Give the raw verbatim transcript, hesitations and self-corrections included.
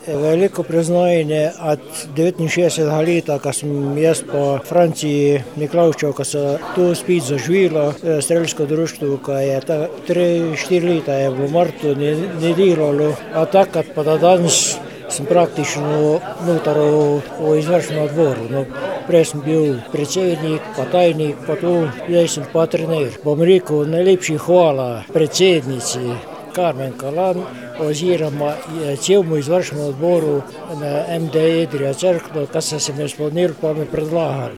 veliko priznanje od devetinšestdesetega leta, ko sem jaz po Franciji Miklavčev, ko so tu spet zaživilo strelsko društvo, ko je ta tri, štiri leta je bilo mrtvo, ne, ne delalo, a takrat pa da danes sem praktično notar v, v izvršnem odboru. No, prej sem bil predsednik, pa tajnik, pa tu, zdaj sem pa trener. Bom rekel, najlepši hvala predsednici Karmen Kalan oziroma celemu izvršnemu odboru na M D Idrija Cerkno, kar so se mi spomnili, pa mi predlagali.